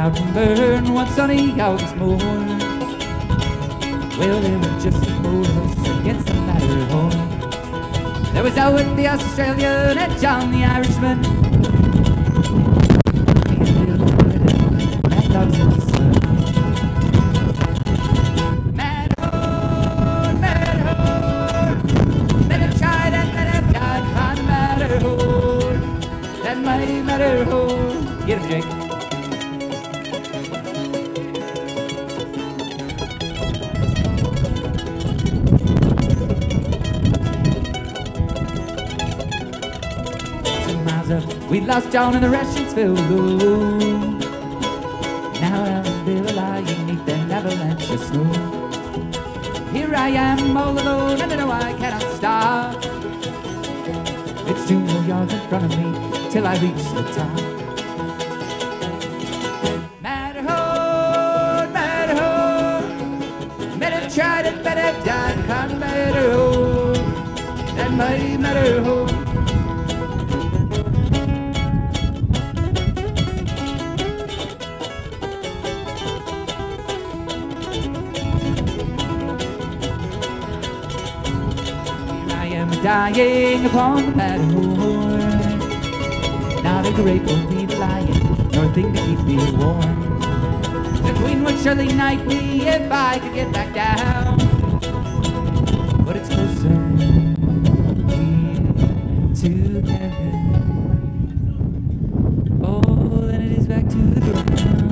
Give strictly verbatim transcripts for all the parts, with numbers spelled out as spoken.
out and burn one sunny August morn. Well, there were just the four of us against the Matterhorn. There was Owen the Australian and John the Irishman. Mad dogs in the sun. Matterhorn, Matterhorn. Men have tried and men have died on the Matterhorn. That mighty Matterhorn. Get him, Jake. We lost John and the Russians filled low. Now I'm still lying beneath an avalanche of snow. Here I am all alone and I know I cannot stop. It's two more yards in front of me till I reach the top. Matterhorn, Matterhorn. Men have tried and men have died on Matterhorn. That mighty Matterhorn. Dying upon the Matterhorn. Not a grape will be flying, nor a thing to keep me warm. The Queen would surely knight me if I could get back down. But it's closer here to heaven, oh, than it is back to the ground.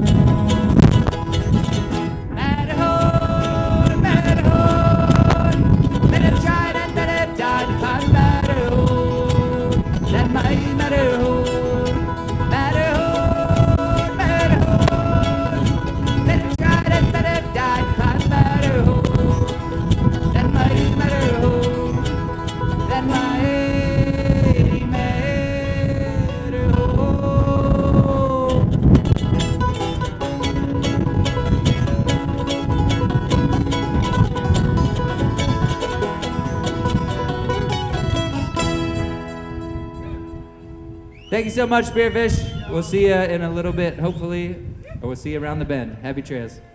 Thank you so much, Spearfish. We'll see you in a little bit, hopefully, or we'll see you around the bend. Happy trails.